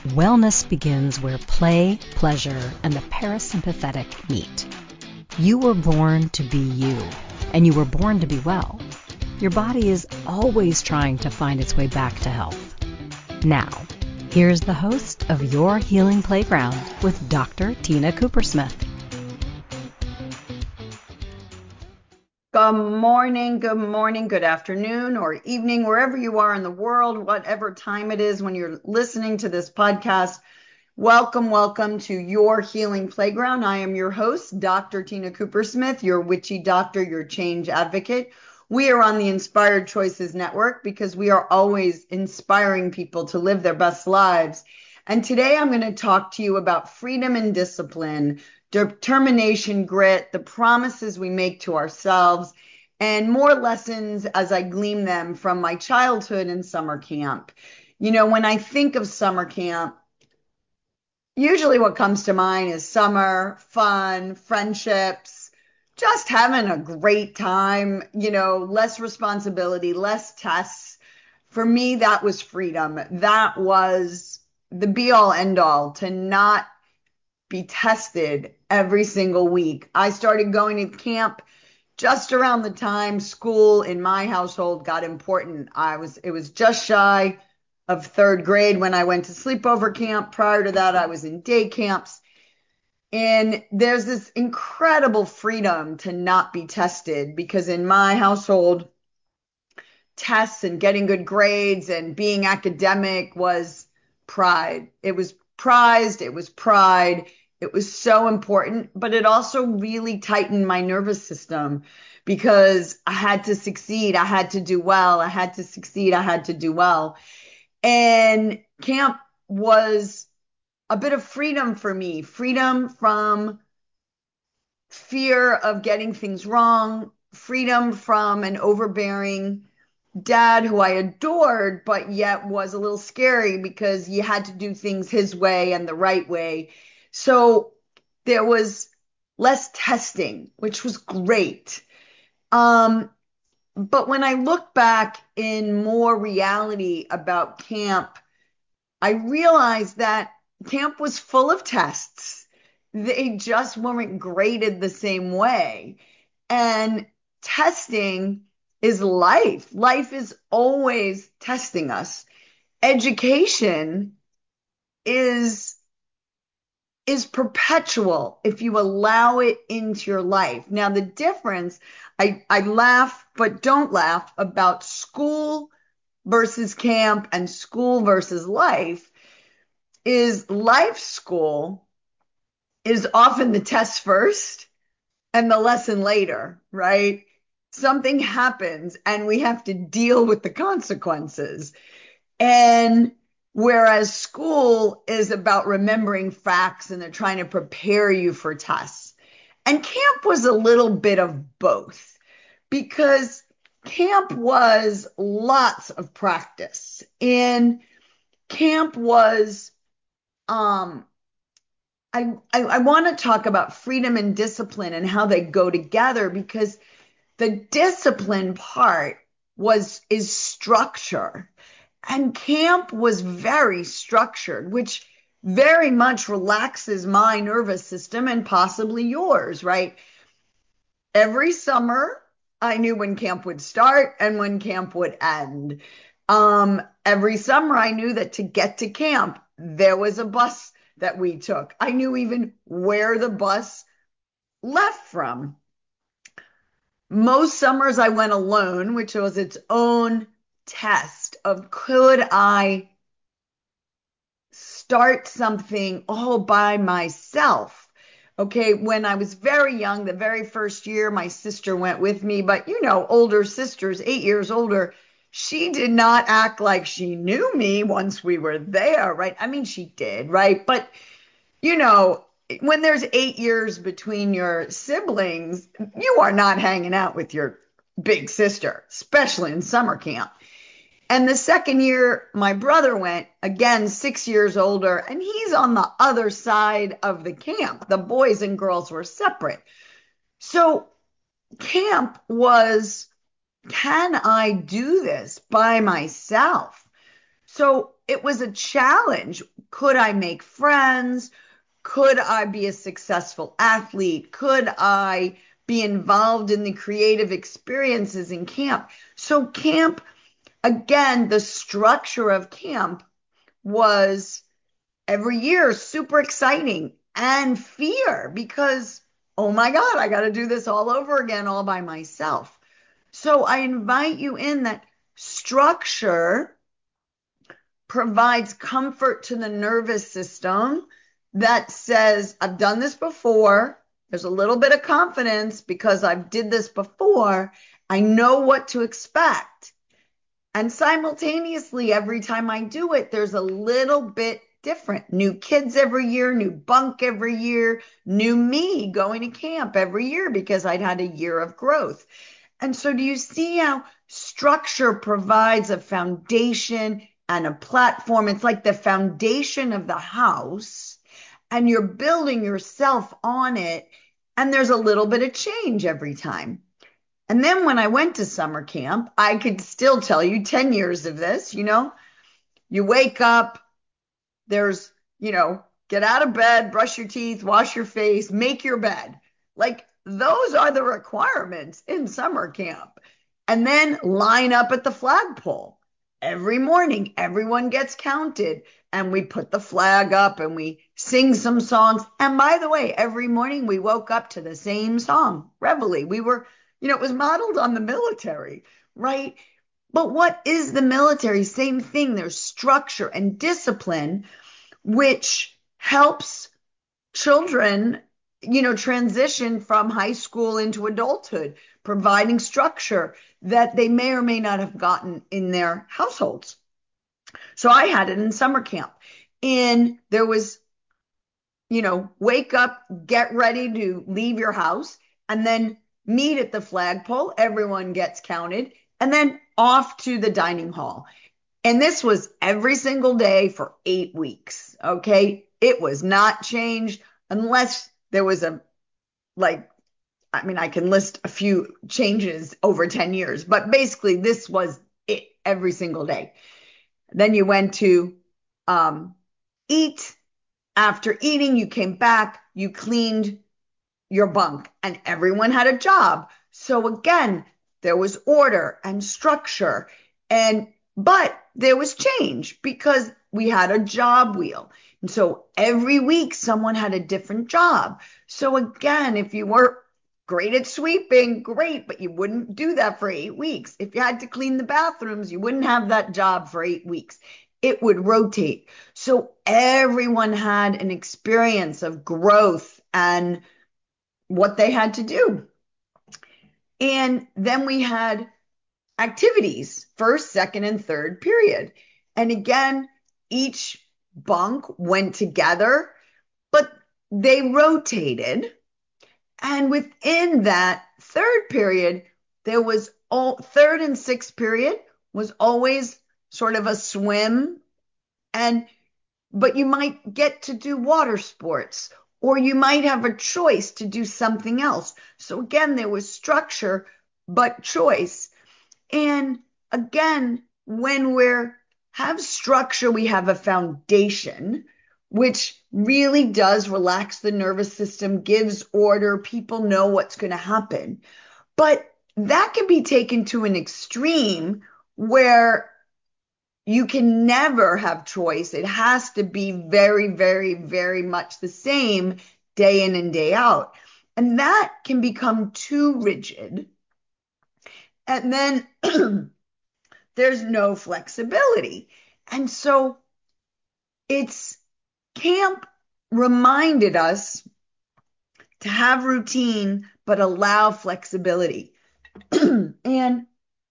Wellness begins where play, pleasure, and the parasympathetic meet. You were born to be you, and you were born to be well. Your body is always trying to find its way back to health. Now, here's the host of Your Healing Playground with Dr. Tina Coopersmith. Good morning, good afternoon, or evening, wherever you are in the world, whatever time it is when you're listening to this podcast. Welcome to Your Healing Playground. I am your host, Dr. Tina Coopersmith, your witchy doctor, your change advocate. We are on the Inspired Choices Network because we are always inspiring people to live their best lives. And today I'm going to talk to you about freedom and discipline, determination, grit, the promises we make to ourselves, and more lessons as I glean them from my childhood and summer camp. You know, when I think of summer camp, usually what comes to mind is summer, fun, friendships, just having a great time, less responsibility, less tests. For me, that was freedom. That was the be all end all, to not be tested every single week. I started going to camp just around the time school in my household got important. It was just shy of third grade when I went to sleepover camp. Prior to that, I was in day camps. And there's this incredible freedom to not be tested, because in my household, tests and getting good grades and being academic was pride. It was prized. It was pride. It was so important, but it also really tightened my nervous system because I had to succeed. I had to do well. I had to succeed. I had to do well. And camp was a bit of freedom for me, freedom from fear of getting things wrong, freedom from an overbearing dad who I adored, but yet was a little scary because you had to do things his way and the right way. So there was less testing, which was great. But when I look back in more reality about camp, I realized that camp was full of tests. They just weren't graded the same way. And testing is life. Life is always testing us. Education is perpetual if you allow it into your life. Now, the difference, I laugh, but don't laugh about school versus camp and school versus life, is life school is often the test first and the lesson later, right? Something happens and we have to deal with the consequences. And whereas school is about remembering facts and they're trying to prepare you for tests. And camp was a little bit of both, because camp was lots of practice. And camp was, I want to talk about freedom and discipline and how they go together, because the discipline part is structure. And camp was very structured, which very much relaxes my nervous system and possibly yours, right? Every summer, I knew when camp would start and when camp would end. Every summer, I knew that to get to camp, there was a bus that we took. I knew even where the bus left from. Most summers I went alone, which was its own test of, could I start something all by myself? Okay, when I was very young, the very first year, my sister went with me, but older sisters, 8 years older, she did not act like she knew me once we were there, right? I mean, she did, right? But, when there's 8 years between your siblings, you are not hanging out with your big sister, especially in summer camp. And the second year, my brother went, again, 6 years older, and he's on the other side of the camp. The boys and girls were separate. So camp was, can I do this by myself? So it was a challenge. Could I make friends? Could I be a successful athlete? Could I be involved in the creative experiences in camp? So camp, again, the structure of camp was every year super exciting and fear because, oh my God, I got to do this all over again all by myself. So I invite you in that structure provides comfort to the nervous system that says, I've done this before. There's a little bit of confidence because I've did this before. I know what to expect. And simultaneously, every time I do it, there's a little bit different. New kids every year, new bunk every year, new me going to camp every year because I'd had a year of growth. And so do you see how structure provides a foundation and a platform? It's like the foundation of the house, and you're building yourself on it. And there's a little bit of change every time. And then when I went to summer camp, I could still tell you 10 years of this, you wake up, there's, get out of bed, brush your teeth, wash your face, make your bed. Like those are the requirements in summer camp. And then line up at the flagpole. Every morning, everyone gets counted and we put the flag up and we sing some songs. And by the way, every morning we woke up to the same song, Reveille. We were, it was modeled on the military, right? But what is the military? Same thing. There's structure and discipline, which helps children, transition from high school into adulthood, providing structure that they may or may not have gotten in their households. So I had it in summer camp. And there was, wake up, get ready to leave your house, and then meet at the flagpole. Everyone gets counted, and then off to the dining hall. And this was every single day for 8 weeks. Okay. It was not changed unless there was I can list a few changes over 10 years, but basically this was it every single day. Then you went to eat. After eating, you came back, you cleaned your bunk, and everyone had a job. So again, there was order and structure, but there was change because we had a job wheel. And so every week someone had a different job. So again, if you were great at sweeping, great, but you wouldn't do that for 8 weeks. If you had to clean the bathrooms, you wouldn't have that job for 8 weeks. It would rotate. So everyone had an experience of growth and what they had to do. And then we had activities, first, second, and third period. And again, each bunk went together, but they rotated. And within that third period, there was third and sixth period was always sort of a swim. But you might get to do water sports, or you might have a choice to do something else. So again, there was structure, but choice. And again, when have structure, we have a foundation, which really does relax the nervous system, gives order. People know what's going to happen. But that can be taken to an extreme where you can never have choice. It has to be very, very, very much the same day in and day out. And that can become too rigid. And then there's no flexibility. And so camp reminded us to have routine, but allow flexibility. And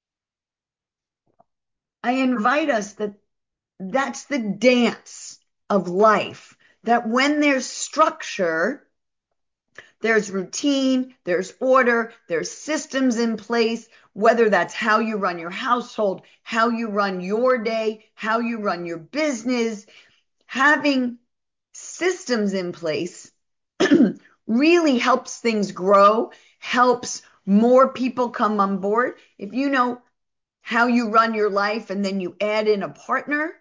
I invite us that's the dance of life, that when there's structure, there's routine, there's order, there's systems in place, whether that's how you run your household, how you run your day, how you run your business. Having systems in place really helps things grow, helps more people come on board. If you know how you run your life and then you add in a partner,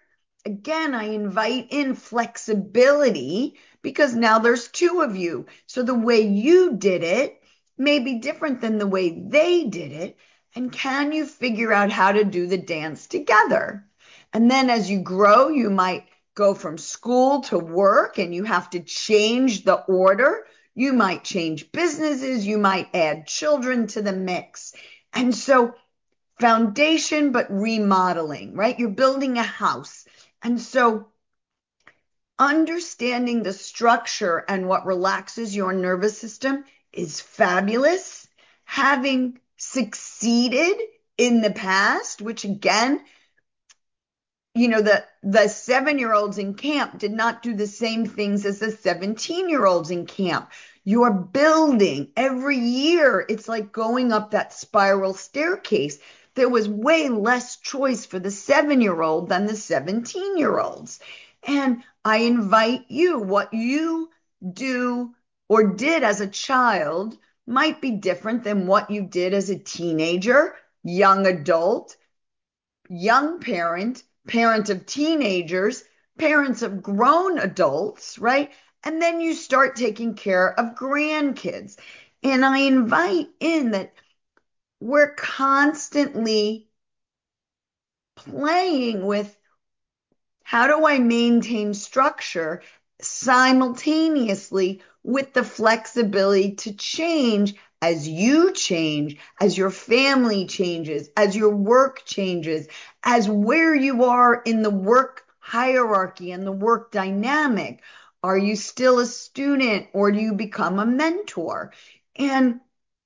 again, I invite in flexibility because now there's two of you. So the way you did it may be different than the way they did it. And can you figure out how to do the dance together? And then as you grow, you might go from school to work and you have to change the order. You might change businesses. You might add children to the mix. And so foundation, but remodeling, right? You're building a house. And so understanding the structure and what relaxes your nervous system is fabulous. Having succeeded in the past, which again, the 7-year-olds in camp did not do the same things as the 17-year-olds in camp. You're building every year. It's like going up that spiral staircase. There was way less choice for the 7-year-old than the 17-year-olds. And I invite you, what you do or did as a child might be different than what you did as a teenager, young adult, young parent, parent of teenagers, parents of grown adults, right? And then you start taking care of grandkids. And I invite in that we're constantly playing with how do I maintain structure simultaneously with the flexibility to change as you change, as your family changes, as your work changes, as where you are in the work hierarchy and the work dynamic. Are you still a student or do you become a mentor? And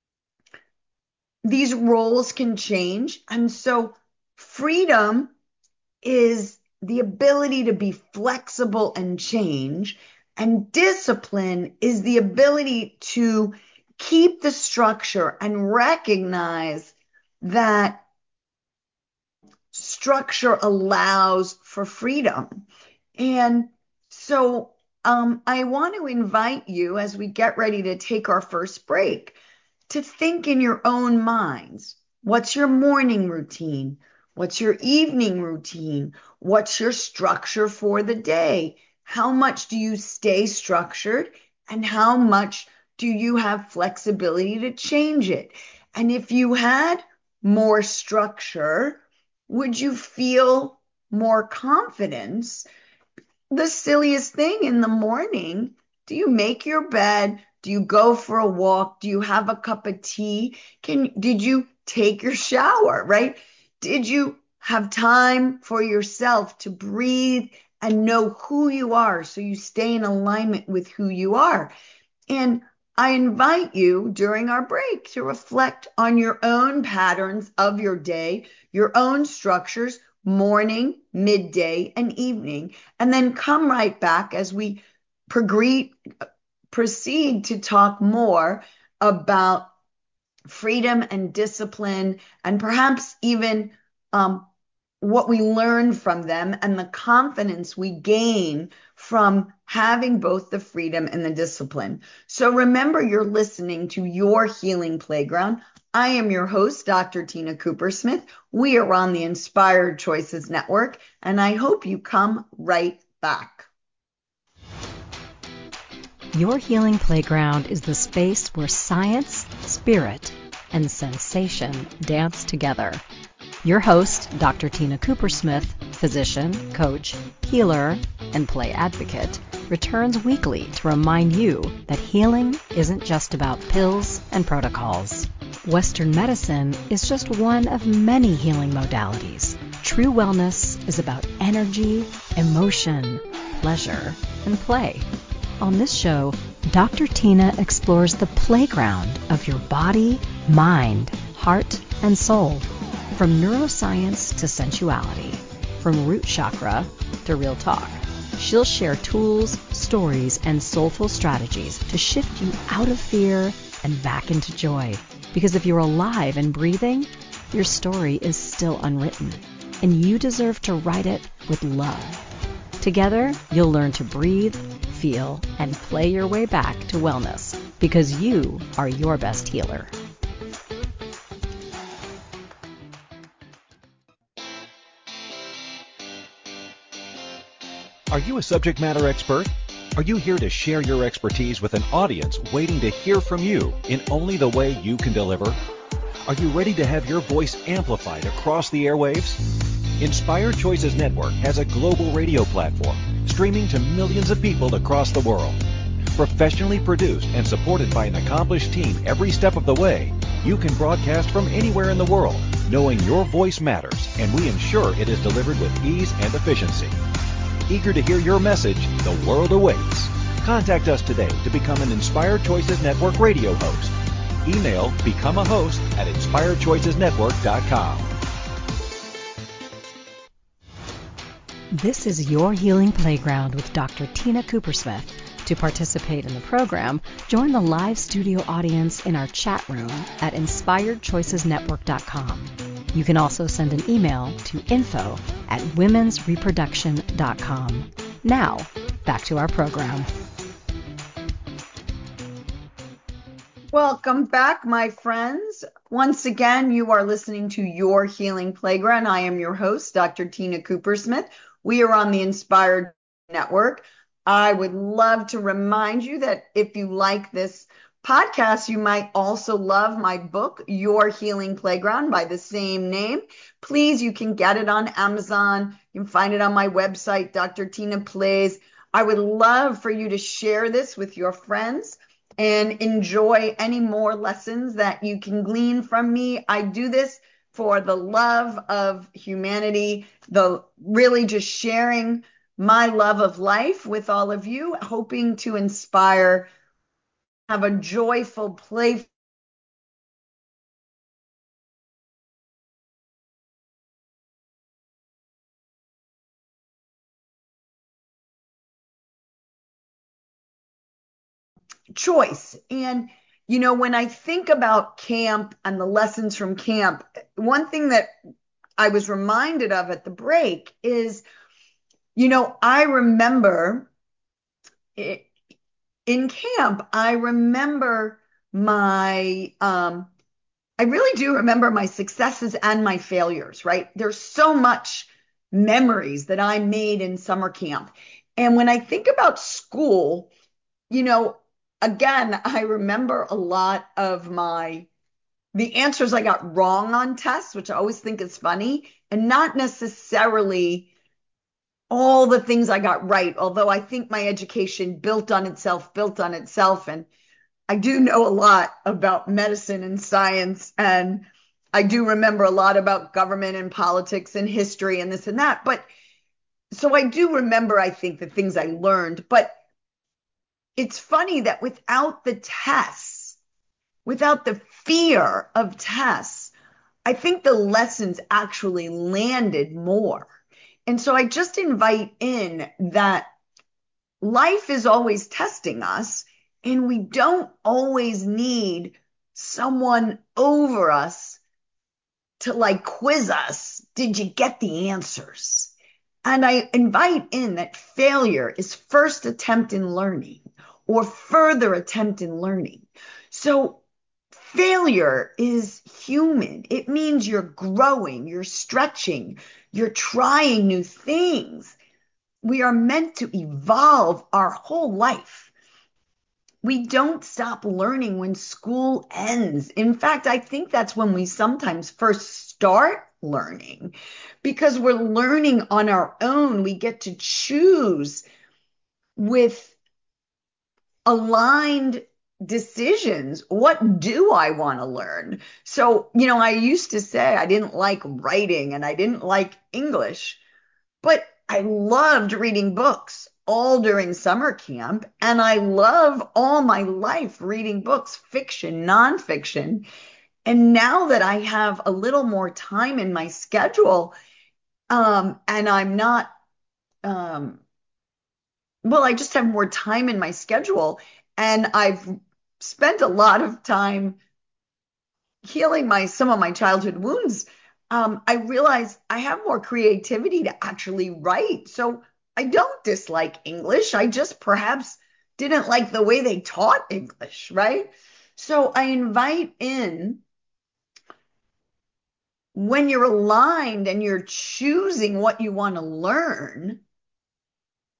these roles can change. And so freedom is the ability to be flexible and change. And discipline is the ability to keep the structure and recognize that structure allows for freedom. And so I want to invite you as we get ready to take our first break to think in your own minds. What's your morning routine? What's your evening routine? What's your structure for the day? How much do you stay structured? And how much do you have flexibility to change it? And if you had more structure, would you feel more confidence? The silliest thing in the morning, do you make your bed? Do you go for a walk? Do you have a cup of tea? Did you take your shower, right? Did you have time for yourself to breathe and know who you are so you stay in alignment with who you are? And I invite you during our break to reflect on your own patterns of your day, your own structures, morning, midday, and evening, and then come right back as we proceed to talk more about freedom and discipline, and perhaps even what we learn from them and the confidence we gain from having both the freedom and the discipline. So remember, you're listening to Your Healing Playground. I am your host, Dr. Tina Coopersmith. We are on the Inspired Choices Network, and I hope you come right back. Your Healing Playground is the space where science, spirit, and sensation dance together. Your host, Dr. Tina Coopersmith, physician, coach, healer, and play advocate, returns weekly to remind you that healing isn't just about pills and protocols. Western medicine is just one of many healing modalities. True wellness is about energy, emotion, pleasure, and play. On this show, Dr. Tina explores the playground of your body, mind, heart, and soul. From neuroscience to sensuality, from root chakra to real talk, she'll share tools, stories, and soulful strategies to shift you out of fear and back into joy. Because if you're alive and breathing, your story is still unwritten, and you deserve to write it with love. Together, you'll learn to breathe, feel, and play your way back to wellness, because you are your best healer. Are you a subject matter expert? Are you here to share your expertise with an audience waiting to hear from you in only the way you can deliver? Are you ready to have your voice amplified across the airwaves? Inspired Choices Network has a global radio platform streaming to millions of people across the world. Professionally produced and supported by an accomplished team every step of the way, you can broadcast from anywhere in the world, knowing your voice matters, and we ensure it is delivered with ease and efficiency. Eager to hear your message, the world awaits. Contact us today to become an Inspired Choices Network radio host. Email becomeahost@inspiredchoicesnetwork.com. This is Your Healing Playground with Dr. Tina Coopersmith. To participate in the program, join the live studio audience in our chat room at inspiredchoicesnetwork.com. You can also send an email to info@womensreproduction.com. Now, back to our program. Welcome back, my friends. Once again, you are listening to Your Healing Playground. I am your host, Dr. Tina Coopersmith. We are on the Inspired Network. I would love to remind you that if you like this podcast, you might also love my book, Your Healing Playground, by the same name. Please, you can get it on Amazon. You can find it on my website, Dr. Tina Plays. I would love for you to share this with your friends and enjoy any more lessons that you can glean from me. I do this for the love of humanity, really just sharing my love of life with all of you, hoping to inspire, have a joyful, playful choice. And, when I think about camp and the lessons from camp, one thing that I was reminded of at the break is, I remember in camp, I really do remember my successes and my failures, right? There's so much memories that I made in summer camp. And when I think about school, again, I remember a lot of the answers I got wrong on tests, which I always think is funny, and not necessarily all the things I got right, although I think my education built on itself. And I do know a lot about medicine and science, and I do remember a lot about government and politics and history and this and that. But so I do remember, I think, the things I learned. But it's funny that without the tests, without the fear of tests, I think the lessons actually landed more. And so I just invite in that life is always testing us, and we don't always need someone over us to quiz us. Did you get the answers? And I invite in that failure is first attempt in learning or further attempt in learning. So failure is human. It means you're growing, you're stretching, you're trying new things. We are meant to evolve our whole life. We don't stop learning when school ends. In fact, I think that's when we sometimes first start learning, because we're learning on our own. We get to choose with aligned decisions. What do I want to learn? So, I used to say I didn't like writing and I didn't like English, but I loved reading books all during summer camp. And I love all my life reading books, fiction, nonfiction. And now that I have a little more time in my schedule, and I'm not, I just have more time in my schedule, and I've spent a lot of time healing some of my childhood wounds. I realize I have more creativity to actually write. So I don't dislike English. I just perhaps didn't like the way they taught English, right? So I invite in, when you're aligned and you're choosing what you want to learn,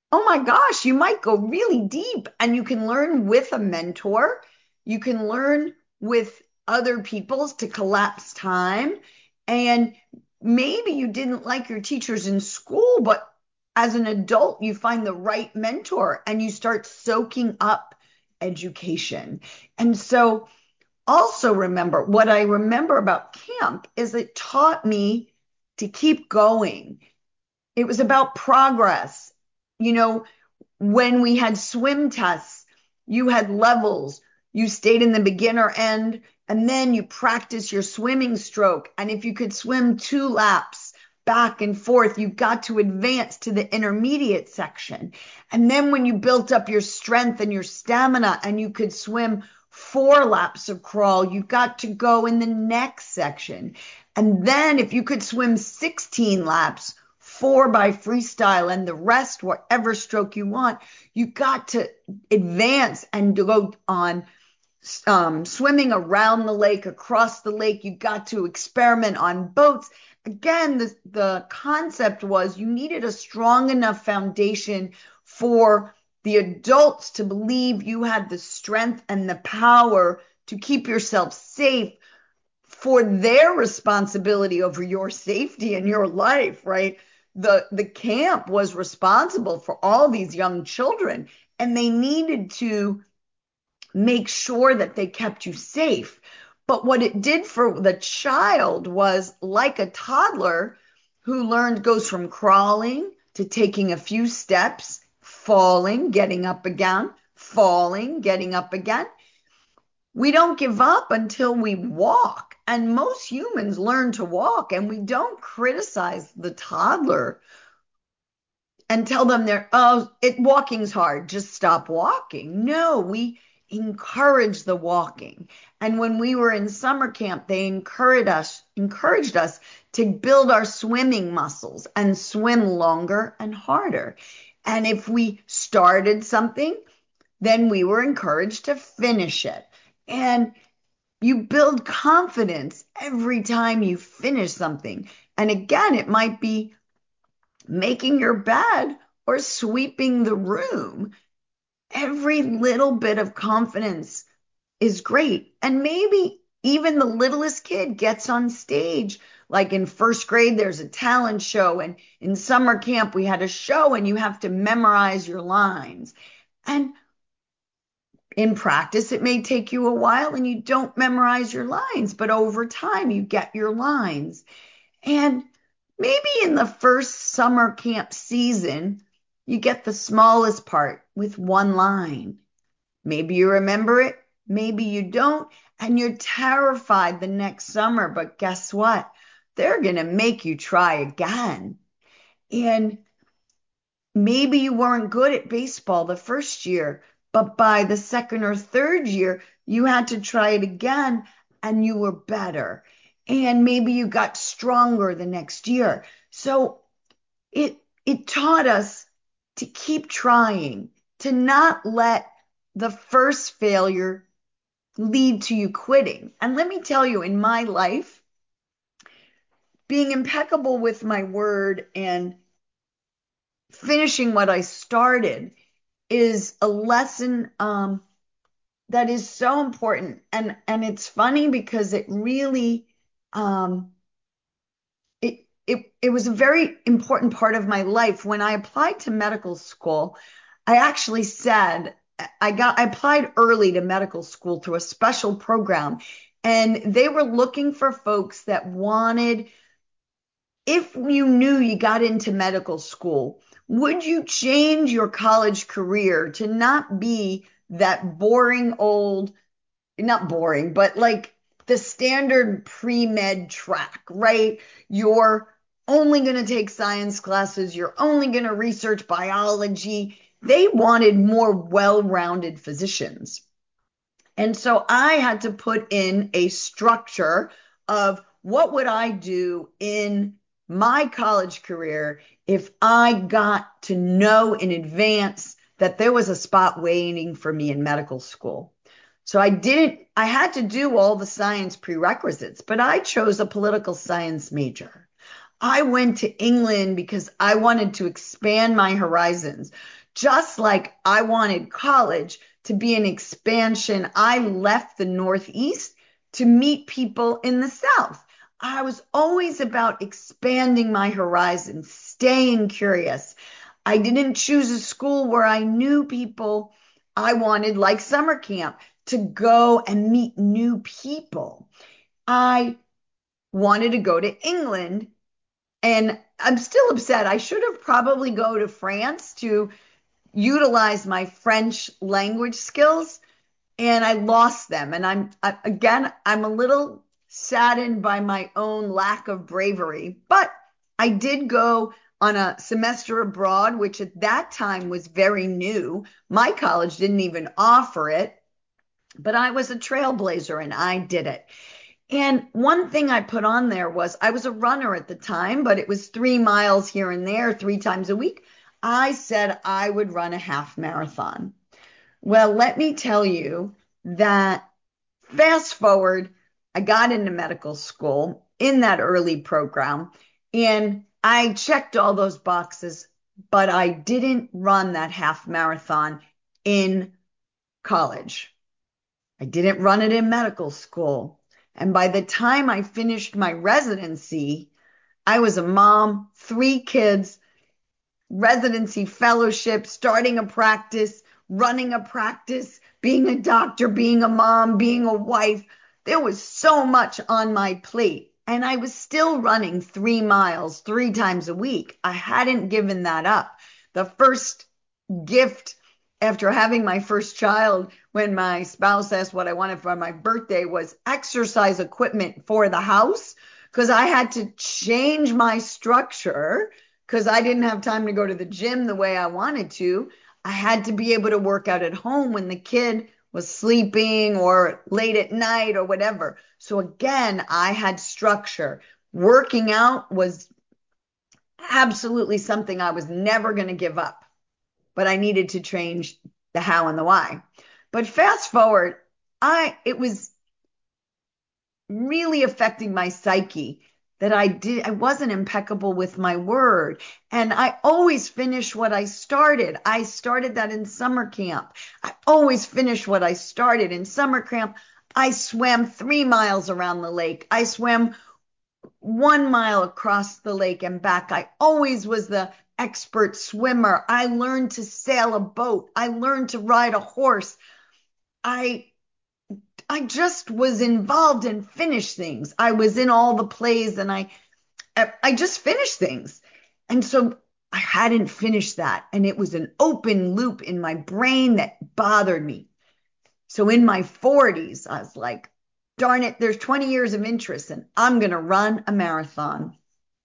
oh my gosh, you might go really deep and you can learn with a mentor. You can learn with other people to collapse time. And maybe you didn't like your teachers in school, but as an adult, you find the right mentor and you start soaking up education. And so also remember what I remember about camp is it taught me to keep going. It was about progress. You know, when we had swim tests, you had levels. You stayed in the beginner end, and then you practice your swimming stroke. And if you could swim 2 laps back and forth, you got to advance to the intermediate section. And then when you built up your strength and your stamina and you could swim 4 laps of crawl, you got to go in the next section. And then if you could swim 16 laps, 4 by freestyle and the rest, whatever stroke you want, you got to advance and go on swimming around the lake, across the lake. You got to experiment on boats. Again, the concept was you needed a strong enough foundation for the adults to believe you had the strength and the power to keep yourself safe for their responsibility over your safety and your life, right? The camp was responsible for all these young children, and they needed to make sure that they kept you safe. But what it did for the child was like a toddler who goes from crawling to taking a few steps, falling, getting up again, falling, getting up again. We don't give up until we walk. And most humans learn to walk, and we don't criticize the toddler and tell them walking's hard, just stop walking. No, we encourage the walking. And when we were in summer camp, they encouraged us to build our swimming muscles and swim longer and harder. And if we started something, then we were encouraged to finish it. And you build confidence every time you finish something. And again, it might be making your bed or sweeping the room. Every little bit of confidence is great. And maybe even the littlest kid gets on stage. Like in first grade, there's a talent show. And in summer camp, we had a show and you have to memorize your lines. And in practice, it may take you a while and you don't memorize your lines, but over time, you get your lines. And maybe in the first summer camp season, you get the smallest part with one line. Maybe you remember it, maybe you don't, and you're terrified the next summer. But guess what? They're going to make you try again. And maybe you weren't good at baseball the first year, but by the second or third year, you had to try it again and you were better. And maybe you got stronger the next year. So it taught us to keep trying, to not let the first failure lead to you quitting. And let me tell you, in my life, being impeccable with my word and finishing what I started is a lesson that is so important. And it's funny because it really it was a very important part of my life. When I applied to medical school, I actually said I applied early to medical school through a special program, and they were looking for folks that wanted, if you knew you got into medical school, would you change your college career to not be that boring old, not boring, but like the standard pre-med track, right? You're only going to take science classes. You're only going to research biology. They wanted more well-rounded physicians. And so I had to put in a structure of what would I do in my college career if I got to know in advance that there was a spot waiting for me in medical school. So I had to do all the science prerequisites, but I chose a political science major. I went to England because I wanted to expand my horizons. Just like I wanted college to be an expansion, I left the Northeast to meet people in the South. I was always about expanding my horizons, staying curious. I didn't choose a school where I knew people. I wanted, like summer camp, to go and meet new people. I wanted to go to England, and I'm still upset. I should have probably go to France to utilize my French language skills, and I lost them. And I'm a little saddened by my own lack of bravery, but I did go on a semester abroad, which at that time was very new. My college didn't even offer it, but I was a trailblazer and I did it. And one thing I put on there was I was a runner at the time, but it was 3 miles here and there, 3 times a week. I said I would run a half marathon. Well, let me tell you that fast forward, I got into medical school in that early program and I checked all those boxes, but I didn't run that half marathon in college. I didn't run it in medical school. And by the time I finished my residency, I was a mom, 3 kids, residency fellowship, starting a practice, running a practice, being a doctor, being a mom, being a wife. There was so much on my plate. And I was still running 3 miles 3 times a week. I hadn't given that up. The first gift after having my first child, when my spouse asked what I wanted for my birthday, was exercise equipment for the house because I had to change my structure because I didn't have time to go to the gym the way I wanted to. I had to be able to work out at home when the kid was sleeping or late at night or whatever. So again, I had structure. Working out was absolutely something I was never going to give up, but I needed to change the how and the why. But fast forward, it was really affecting my psyche that I wasn't impeccable with my word. And I always finish what I started. I started that in summer camp. I always finish what I started in summer camp. I swam 3 miles around the lake. I swam 1 mile across the lake and back. I always was the expert swimmer. I learned to sail a boat. I learned to ride a horse. I I just was involved and finished things. I was in all the plays and I just finished things. And so I hadn't finished that. And it was an open loop in my brain that bothered me. So in my 40s, I was like, darn it, there's 20 years of interest and I'm going to run a marathon.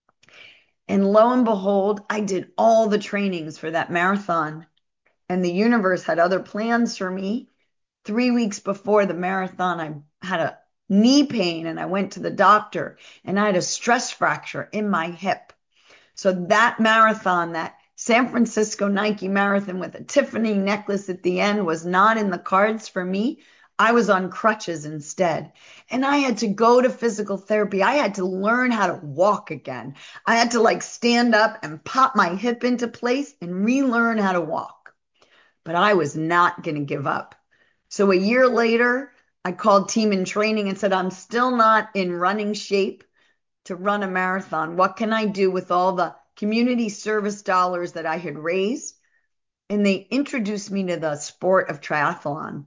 And lo and behold, I did all the trainings for that marathon. And the universe had other plans for me. 3 weeks before the marathon, I had a knee pain and I went to the doctor and I had a stress fracture in my hip. So that marathon, that San Francisco Nike marathon with a Tiffany necklace at the end, was not in the cards for me. I was on crutches instead. And I had to go to physical therapy. I had to learn how to walk again. I had to like stand up and pop my hip into place and relearn how to walk. But I was not going to give up. So a year later, I called Team in Training and said, I'm still not in running shape to run a marathon. What can I do with all the community service dollars that I had raised? And they introduced me to the sport of triathlon.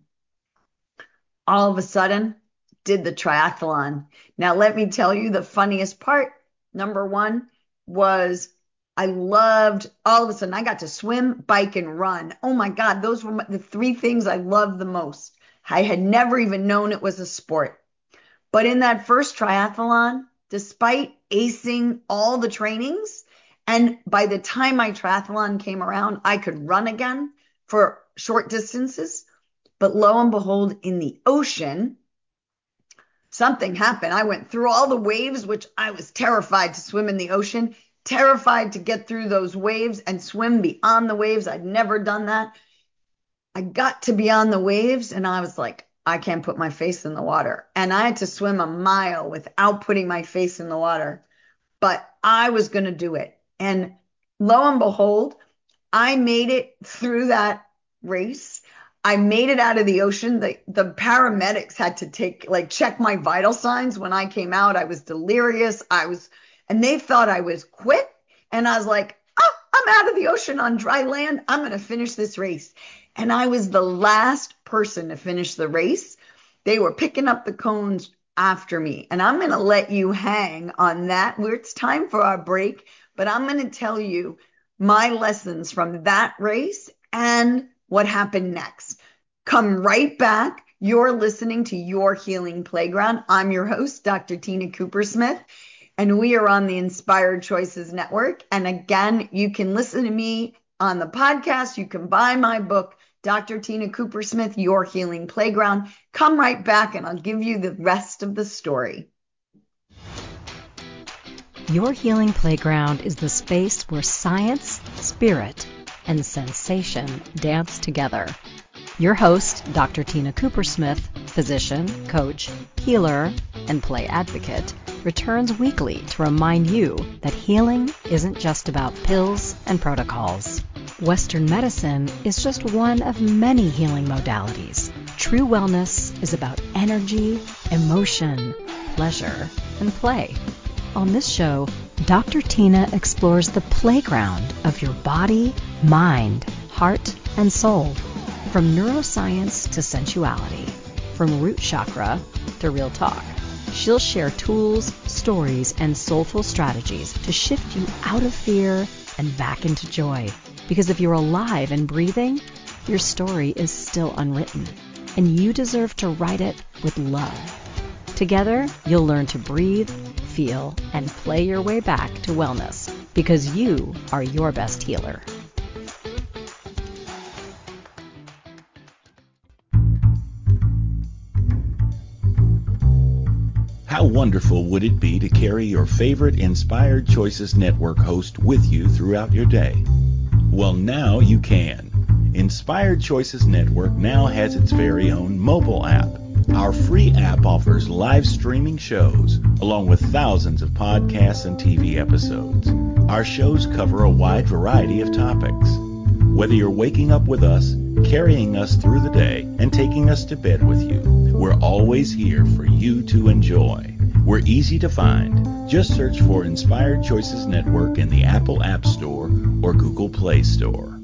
All of a sudden, did the triathlon. Now, let me tell you the funniest part. Number one was I loved all of a sudden I got to swim, bike, and run. Oh my God, those were the 3 things I loved the most. I had never even known it was a sport. But in that first triathlon, despite acing all the trainings, and by the time my triathlon came around, I could run again for short distances. But lo and behold, in the ocean, something happened. I went through all the waves, which I was terrified to swim in the ocean, terrified to get through those waves and swim beyond the waves. I'd never done that. I got to beyond the waves and I was like, I can't put my face in the water. And I had to swim a mile without putting my face in the water. but I was going to do it. And lo and behold, I made it through that race. I made it out of the ocean. The paramedics had to check my vital signs when I came out. I was delirious. And they thought I was quit. And I was like, oh, I'm out of the ocean on dry land. I'm going to finish this race. And I was the last person to finish the race. They were picking up the cones after me. And I'm going to let you hang on that. It's time for our break, but I'm going to tell you my lessons from that race and what happened next. Come right back. You're listening to Your Healing Playground. I'm your host, Dr. Tina Cooper-Smith, and we are on the Inspired Choices Network. And again, you can listen to me on the podcast. You can buy my book, Dr. Tina Cooper-Smith, Your Healing Playground. Come right back and I'll give you the rest of the story. Your Healing Playground is the space where science, spirit, and sensation dance together. Your host, Dr. Tina Cooper-Smith, physician, coach, healer, and play advocate, returns weekly to remind you that healing isn't just about pills and protocols. Western medicine is just one of many healing modalities. True wellness is about energy, emotion, pleasure, and play. On this show, Dr. Tina explores the playground of your body, mind, heart, and soul. From neuroscience to sensuality, from root chakra to real talk. She'll share tools, stories, and soulful strategies to shift you out of fear and back into joy. Because if you're alive and breathing, your story is still unwritten, and you deserve to write it with love. Together, you'll learn to breathe, feel, and play your way back to wellness, because you are your best healer. How wonderful would it be to carry your favorite Inspired Choices Network host with you throughout your day? Well, now you can. Inspired Choices Network now has its very own mobile app. Our free app offers live streaming shows, along with thousands of podcasts and TV episodes. Our shows cover a wide variety of topics. Whether you're waking up with us, carrying us through the day, and taking us to bed with you, we're always here for you to enjoy. We're easy to find. Just search for Inspired Choices Network in the Apple App Store or Google Play Store.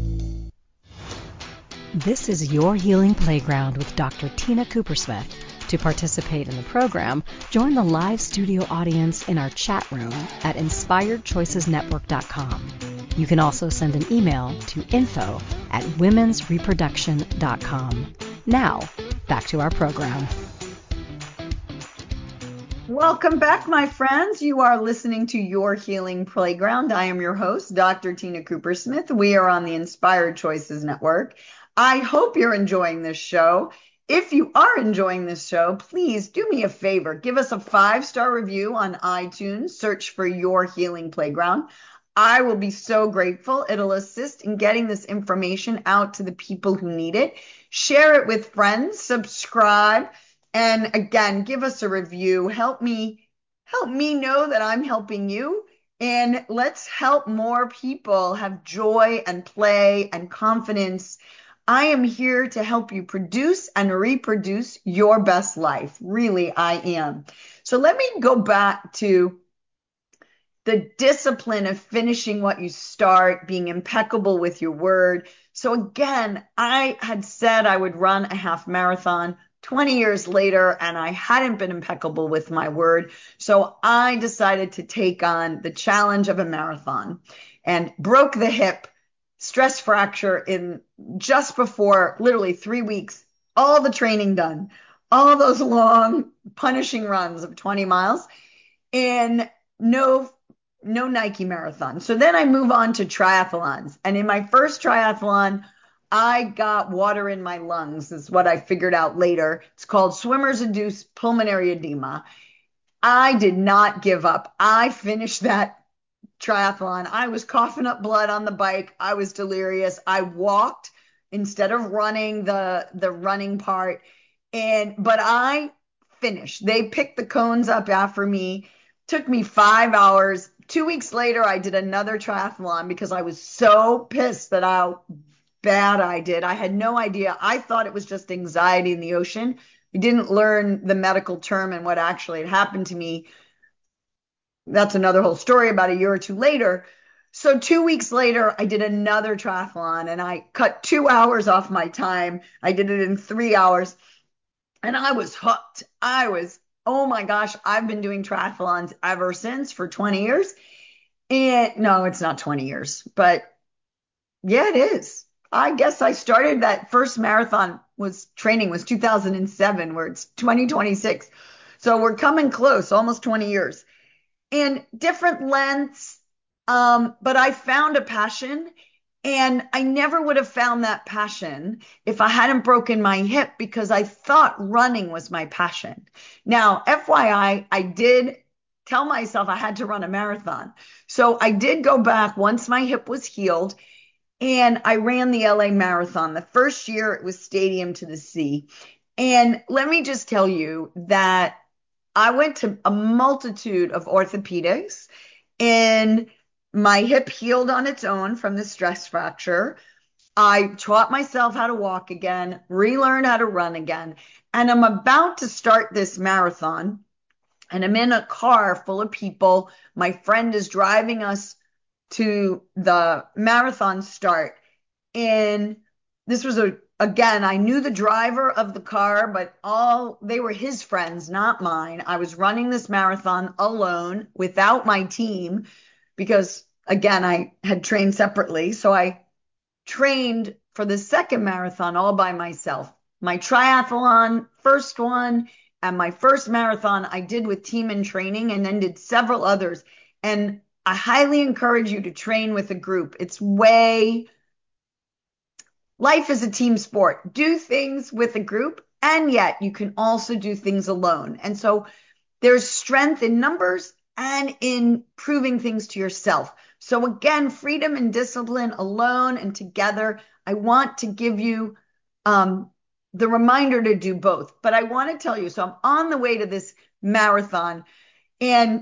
This is Your Healing Playground with Dr. Tina Cooper-Smith. To participate in the program, join the live studio audience in our chat room at inspiredchoicesnetwork.com. You can also send an email to info@womensreproduction.com. Now, back to our program. Welcome back, my friends. You are listening to Your Healing Playground. I am your host, Dr. Tina Cooper-Smith. We are on the Inspired Choices Network. I hope you're enjoying this show. If you are enjoying this show, please do me a favor. Give us a 5-star review on iTunes. Search for Your Healing Playground. I will be so grateful. It'll assist in getting this information out to the people who need it. Share it with friends. Subscribe. And again, give us a review. Help me know that I'm helping you. And let's help more people have joy and play and confidence. I am here to help you produce and reproduce your best life. Really, I am. So let me go back to the discipline of finishing what you start, being impeccable with your word. So again, I had said I would run a half marathon 20 years later, and I hadn't been impeccable with my word. So I decided to take on the challenge of a marathon and broke the hip, stress fracture in just before literally 3 weeks, all the training done, all those long punishing runs of 20 miles and no Nike marathon. So then I move on to triathlons. And in my first triathlon, I got water in my lungs, is what I figured out later. It's called swimmer's-induced pulmonary edema. I did not give up. I finished that triathlon. I was coughing up blood on the bike. I was delirious. I walked instead of running the running part. But I finished. They picked the cones up after me. Took me 5 hours. 2 weeks later, I did another triathlon because I was so pissed that how bad I did. I had no idea. I thought it was just anxiety in the ocean. I didn't learn the medical term and what actually had happened to me. That's another whole story about a year or two later. So 2 weeks later, I did another triathlon and I cut 2 hours off my time. I did it in 3 hours and I was hooked. Oh my gosh, I've been doing triathlons ever since for 20 years. And no, it's not 20 years, but yeah, it is. I guess I started that first marathon was 2007, where it's 2026. So we're coming close, almost 20 years and different lengths. But I found a passion and I never would have found that passion if I hadn't broken my hip because I thought running was my passion. Now, FYI, I did tell myself I had to run a marathon. So I did go back once my hip was healed and I ran the LA Marathon. The first year it was Stadium to the Sea. And let me just tell you that I went to a multitude of orthopedics and my hip healed on its own from the stress fracture. I taught myself how to walk again, relearned how to run again, and I'm about to start this marathon. And I'm in a car full of people. My friend is driving us to the marathon start. And this was again, I knew the driver of the car, but they were his friends, not mine. I was running this marathon alone without my team because again, I had trained separately. So I trained for the second marathon all by myself. My triathlon, first one, and my first marathon I did with team and training and then did several others. And I highly encourage you to train with a group. Life is a team sport. Do things with a group, and yet you can also do things alone. And so there's strength in numbers and in proving things to yourself. So again, freedom and discipline alone and together. I want to give you the reminder to do both. But I want to tell you, so I'm on the way to this marathon and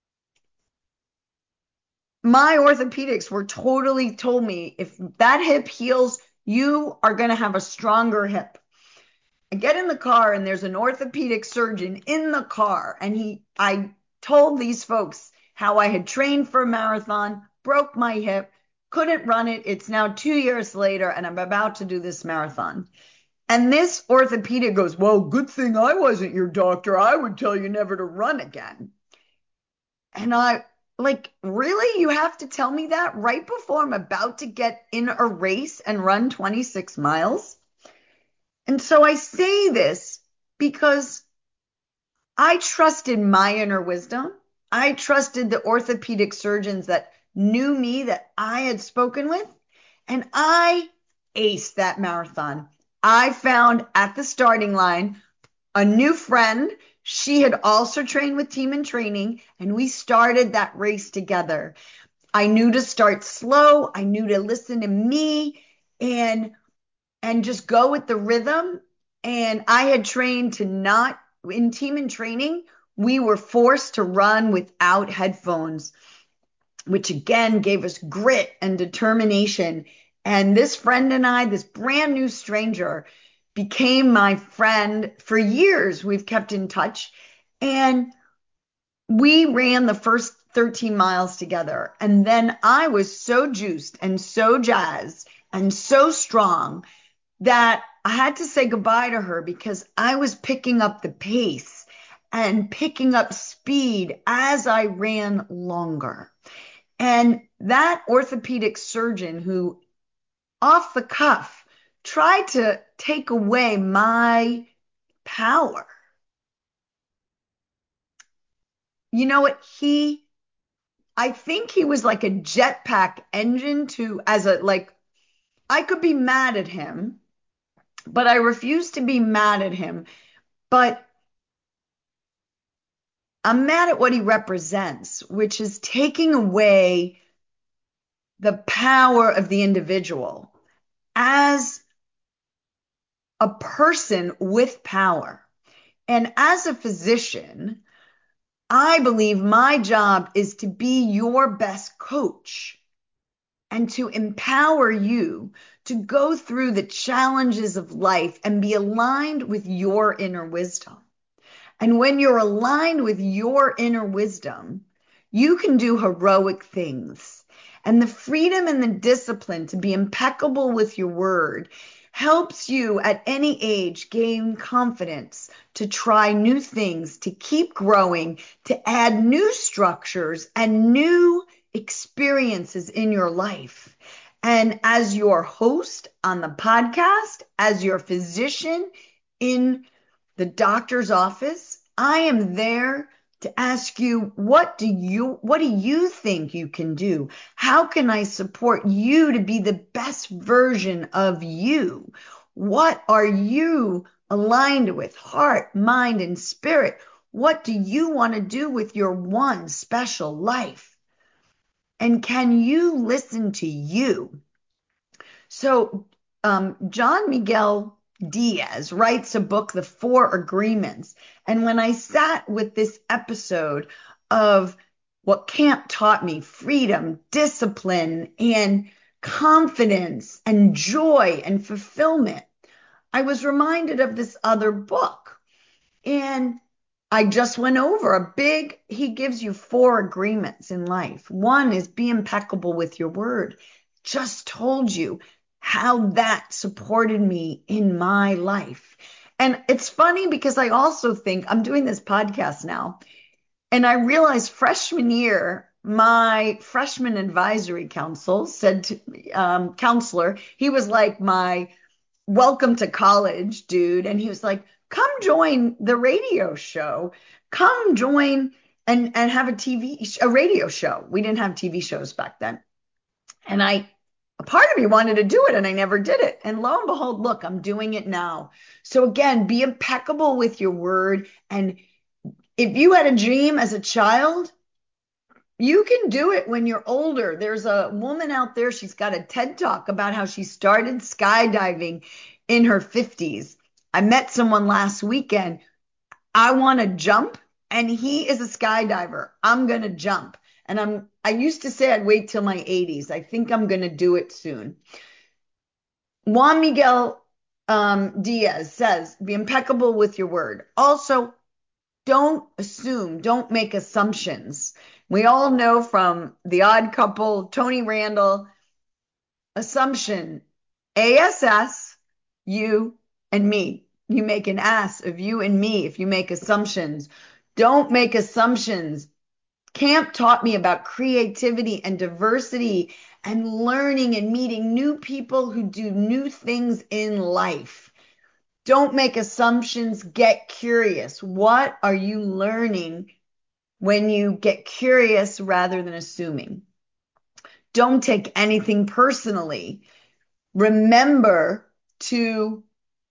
my orthopedics were totally told me if that hip heals, you are going to have a stronger hip. I get in the car and there's an orthopedic surgeon in the car. And I told these folks how I had trained for a marathon, broke my hip, couldn't run it. It's now 2 years later and I'm about to do this marathon. And this orthopedic goes, well, good thing I wasn't your doctor. I would tell you never to run again. And I like, really? You have to tell me that right before I'm about to get in a race and run 26 miles? And so I say this because I trusted my inner wisdom. I trusted the orthopedic surgeons that knew me, that I had spoken with, and I aced that marathon. I found at the starting line a new friend. She had also trained with Team and Training, and we started that race together. I knew to start slow. I knew to listen to me and just go with the rhythm. And I had trained to not in Team and Training. We were forced to run without headphones, which again gave us grit and determination. And this friend and I, this brand new stranger, became my friend for years. We've kept in touch and we ran the first 13 miles together. And then I was so juiced and so jazzed and so strong that I had to say goodbye to her because I was picking up the pace and picking up speed as I ran longer. And that orthopedic surgeon who off the cuff tried to take away my power. You know what? I think he was like a jetpack engine I could be mad at him, but I refuse to be mad at him. But I'm mad at what he represents, which is taking away the power of the individual as a person with power. And as a physician, I believe my job is to be your best coach and to empower you to go through the challenges of life and be aligned with your inner wisdom. And when you're aligned with your inner wisdom, you can do heroic things. And the freedom and the discipline to be impeccable with your word helps you at any age gain confidence to try new things, to keep growing, to add new structures and new experiences in your life. And as your host on the podcast, as your physician in the doctor's office, I am there to ask you, what do you think you can do? How can I support you to be the best version of you? What are you aligned with, heart, mind, and spirit? What do you want to do with your one special life? And can you listen to you? So, John Miguel Diaz writes a book, The Four Agreements. And when I sat with this episode of what camp taught me, freedom, discipline, and confidence, and joy, and fulfillment, I was reminded of this other book. And I just went over he gives you four agreements in life. One is be impeccable with your word. Just told you how that supported me in my life. And it's funny because I also think I'm doing this podcast now, and I realized freshman year, my freshman advisory council said to counselor, he was like my welcome to college dude. And he was like, come join the radio show. Come join and have a radio show. We didn't have TV shows back then. And a part of me wanted to do it and I never did it. And lo and behold, look, I'm doing it now. So again, be impeccable with your word. And if you had a dream as a child, you can do it when you're older. There's a woman out there, she's got a TED Talk about how she started skydiving in her 50s. I met someone last weekend. I want to jump, and he is a skydiver. I'm going to jump. And I used to say I'd wait till my 80s. I think I'm going to do it soon. Juan Miguel Diaz says, be impeccable with your word. Also, don't assume, don't make assumptions. We all know from The Odd Couple, Tony Randall, assumption, ASS, you and me. You make an ass of you and me if you make assumptions. Don't make assumptions. Camp taught me about creativity and diversity and learning and meeting new people who do new things in life. Don't make assumptions. Get curious. What are you learning when you get curious rather than assuming? Don't take anything personally. Remember to,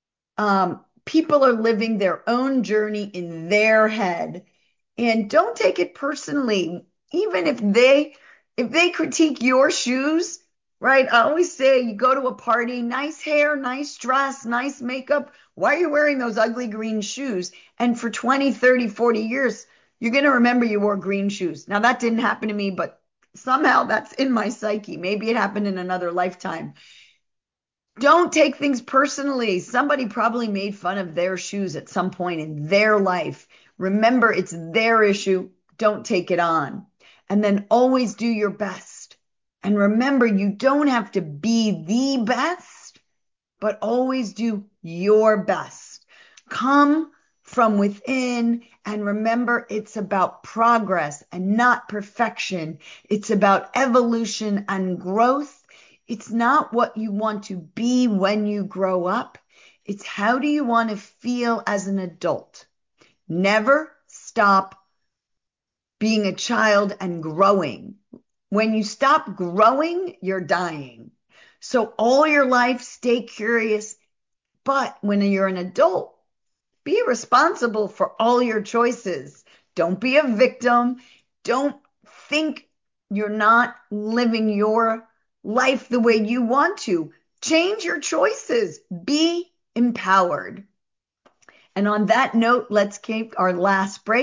people are living their own journey in their head, and don't take it personally. Even if they critique your shoes, right? I always say you go to a party, nice hair, nice dress, nice makeup. Why are you wearing those ugly green shoes? And for 20, 30, 40 years, you're going to remember you wore green shoes. Now, that didn't happen to me, but somehow that's in my psyche. Maybe it happened in another lifetime. Don't take things personally. Somebody probably made fun of their shoes at some point in their life. Remember, it's their issue. Don't take it on. And then always do your best. And remember, you don't have to be the best, but always do your best. Come from within and remember, it's about progress and not perfection. It's about evolution and growth. It's not what you want to be when you grow up. It's how do you want to feel as an adult. Never stop being a child and growing. When you stop growing, you're dying. So all your life, stay curious. But when you're an adult, be responsible for all your choices. Don't be a victim. Don't think you're not living your life the way you want to. Change your choices. Be empowered. And on that note, let's take our last break.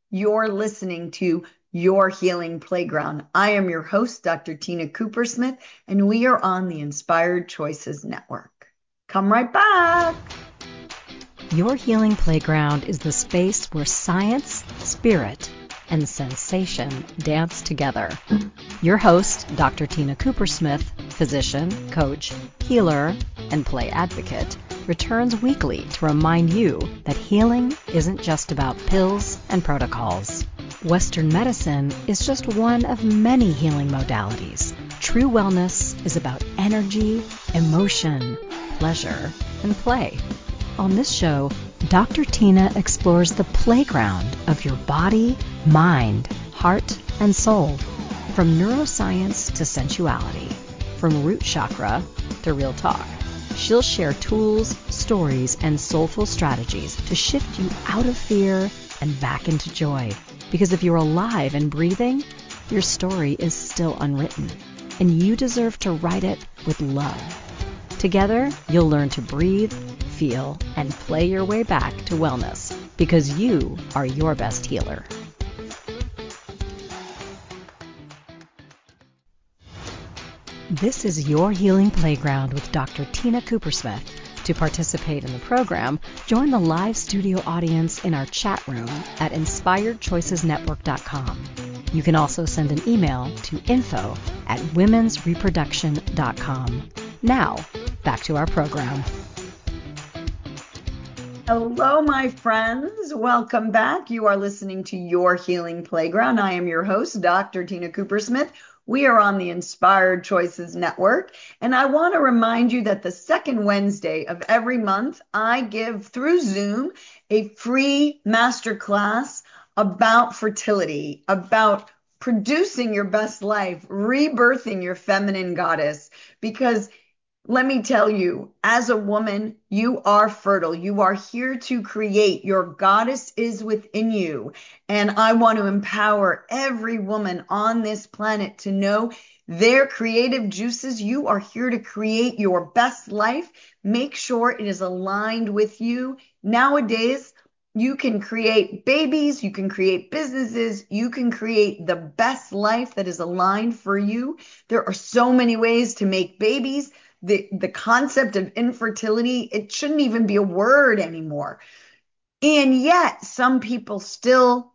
You're listening to Your Healing Playground. I am your host, Dr. Tina Coopersmith, and we are on the Inspired Choices Network. Come right back. Your Healing Playground is the space where science, spirit, and sensation dance together. Your host, Dr. Tina Coopersmith, physician, coach, healer, and play advocate, returns weekly to remind you that healing isn't just about pills and protocols. Western medicine is just one of many healing modalities. True wellness is about energy, emotion, pleasure, and play. On this show, Dr. Tina explores the playground of your body, mind, heart, and soul. From neuroscience to sensuality, from root chakra to real talk. She'll share tools, stories, and soulful strategies to shift you out of fear and back into joy. Because if you're alive and breathing, your story is still unwritten, and you deserve to write it with love. Together, you'll learn to breathe, feel, and play your way back to wellness, because you are your best healer. This is Your Healing Playground with Dr. Tina Coopersmith. To participate in the program, join the live studio audience in our chat room at inspiredchoicesnetwork.com. You can also send an email to info@womensreproduction.com. Now, back to our program. Hello, my friends. Welcome back. You are listening to Your Healing Playground. I am your host, Dr. Tina Coopersmith. We are on the Inspired Choices Network, and I want to remind you that the second Wednesday of every month, I give through Zoom a free masterclass about fertility, about producing your best life, rebirthing your feminine goddess, because let me tell you, as a woman, you are fertile. You are here to create. Your goddess is within you. And I want to empower every woman on this planet to know their creative juices. You are here to create your best life. Make sure it is aligned with you. Nowadays, you can create babies, you can create businesses, you can create the best life that is aligned for you. There are so many ways to make babies. The concept of infertility, it shouldn't even be a word anymore. And yet some people still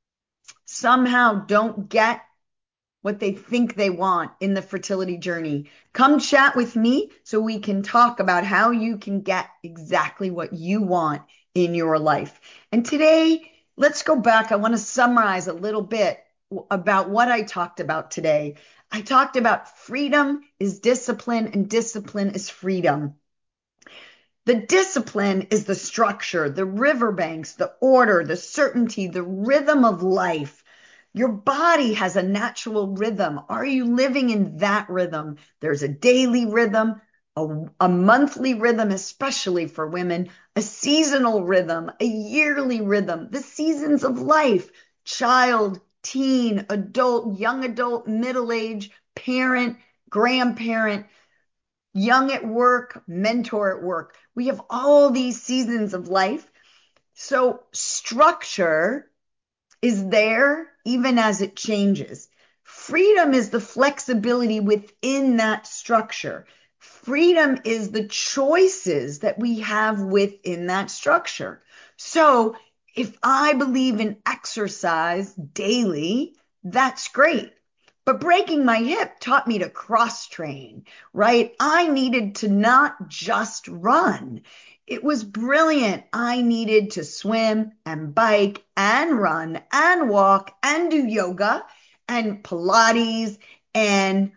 somehow don't get what they think they want in the fertility journey. Come chat with me so we can talk about how you can get exactly what you want in your life. And today, let's go back. I want to summarize a little bit about what I talked about today. I talked about freedom is discipline and discipline is freedom. The discipline is the structure, the riverbanks, the order, the certainty, the rhythm of life. Your body has a natural rhythm. Are you living in that rhythm? There's a daily rhythm, a monthly rhythm, especially for women, a seasonal rhythm, a yearly rhythm, the seasons of life, child, teen, adult, young adult, middle age, parent, grandparent, young at work, mentor at work. We have all these seasons of life. So structure is there even as it changes. Freedom is the flexibility within that structure. Freedom is the choices that we have within that structure. So if I believe in exercise daily, that's great. But breaking my hip taught me to cross train, right? I needed to not just run. It was brilliant. I needed to swim and bike and run and walk and do yoga and Pilates and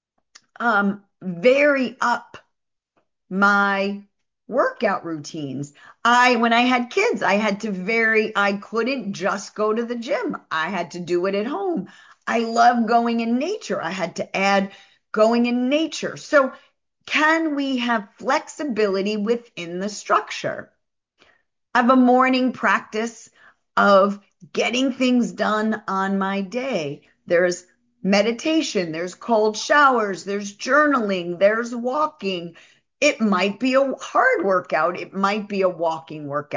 vary up my workout routines. When I had kids, I had to vary. I couldn't just go to the gym. I had to do it at home. I love going in nature. I had to add going in nature. So can we have flexibility within the structure? I have a morning practice of getting things done on my day. There's meditation, there's cold showers, there's journaling, there's walking. It might be a hard workout. It might be a walking workout.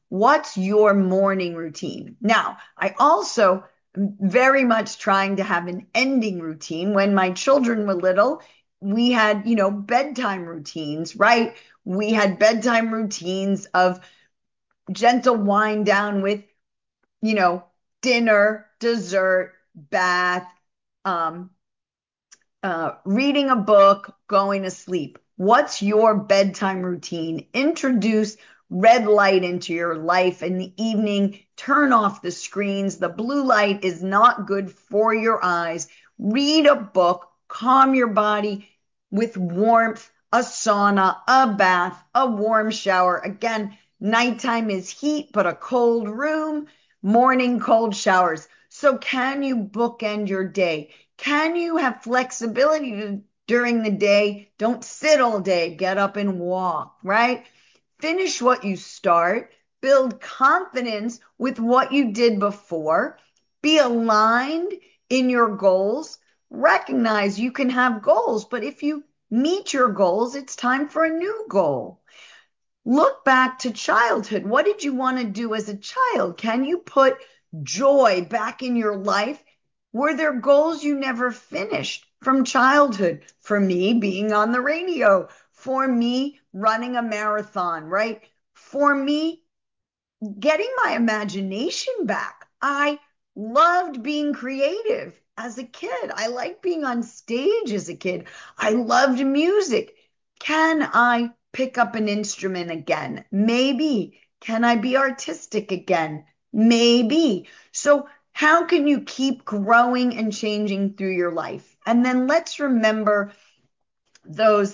What's your morning routine? Now, I also am very much trying to have an ending routine. When my children were little, we had, bedtime routines, right? We had bedtime routines of gentle wind down with, dinner, dessert, bath, um, reading a book, going to sleep. What's your bedtime routine? Introduce red light into your life in the evening. Turn off the screens. The blue light is not good for your eyes. Read a book. Calm your body with warmth, a sauna, a bath, a warm shower. Again, nighttime is heat, but a cold room. Morning, cold showers. So can you bookend your day? Can you have flexibility during the day? Don't sit all day. Get up and walk, right? Finish what you start. Build confidence with what you did before. Be aligned in your goals. Recognize you can have goals, but if you meet your goals, it's time for a new goal. Look back to childhood. What did you want to do as a child? Can you put joy back in your life? Were there goals you never finished from childhood? For me, being on the radio. For me, running a marathon, right? For me, getting my imagination back. I loved being creative as a kid. I liked being on stage as a kid. I loved music. Can I pick up an instrument again? Maybe. Can I be artistic again? Maybe. So how can you keep growing and changing through your life? And then let's remember those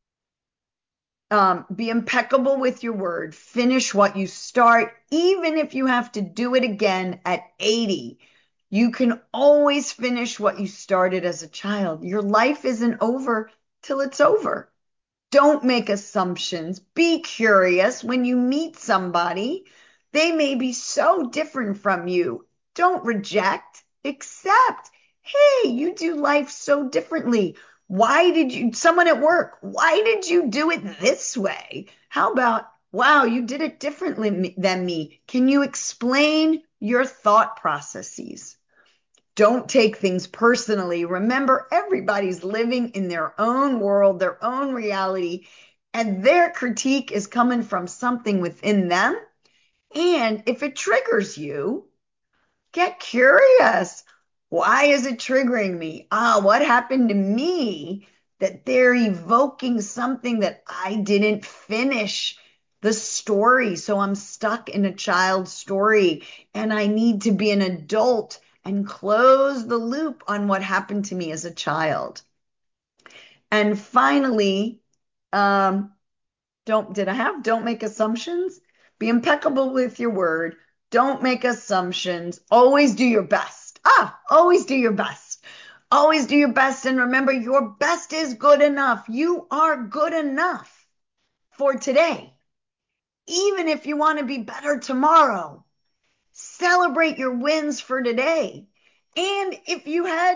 be impeccable with your word. Finish what you start, even if you have to do it again at 80. You can always finish what you started as a child. Your life isn't over till it's over. Don't make assumptions. Be curious. When you meet somebody, they may be so different from you. Don't reject, accept. Hey, you do life so differently. Someone at work, why did you do it this way? How about, wow, you did it differently than me. Can you explain your thought processes? Don't take things personally. Remember, everybody's living in their own world, their own reality, and their critique is coming from something within them. And if it triggers you, get curious. Why is it triggering me? What happened to me that they're evoking something that I didn't finish the story? So I'm stuck in a child's story and I need to be an adult and close the loop on what happened to me as a child. And finally, don't make assumptions. Be impeccable with your word. Don't make assumptions. Always do your best. Always do your best. Always do your best. And remember, your best is good enough. You are good enough for today. Even if you want to be better tomorrow, celebrate your wins for today. And if you had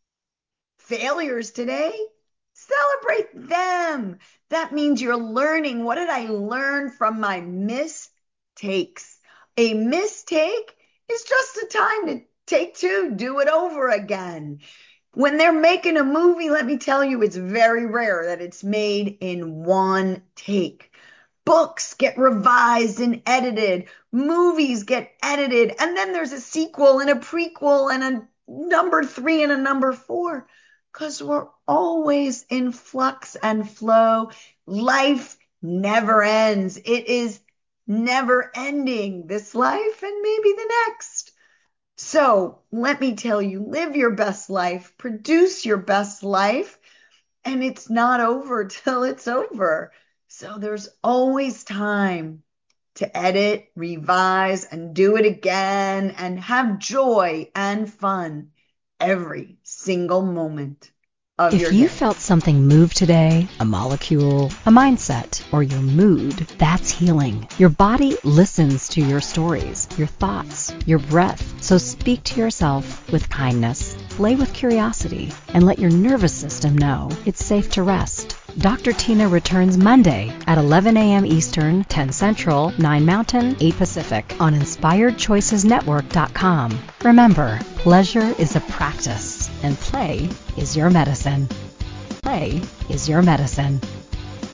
failures today, celebrate them. That means you're learning. What did I learn from my mistakes? A mistake is just a time to take two, do it over again. When they're making a movie, let me tell you, it's very rare that it's made in one take. Books get revised and edited. Movies get edited. And then there's a sequel and a prequel and a number 3 and a number 4. Because we're always in flux and flow. Life never ends. It is never ending, this life and maybe the next. So let me tell you, live your best life, produce your best life, and it's not over till it's over. So there's always time to edit, revise, and do it again, and have joy and fun every single moment of your If you day. felt something move today, a molecule, a mindset, or your mood, that's healing. Your body listens to your stories, your thoughts, your breath. So speak to yourself with kindness, play with curiosity, and let your nervous system know it's safe to rest. Dr. Tina returns Monday at 11 a.m. Eastern, 10 Central, 9 Mountain, 8 Pacific on InspiredChoicesNetwork.com. Remember, pleasure is a practice and play is your medicine. Play is your medicine.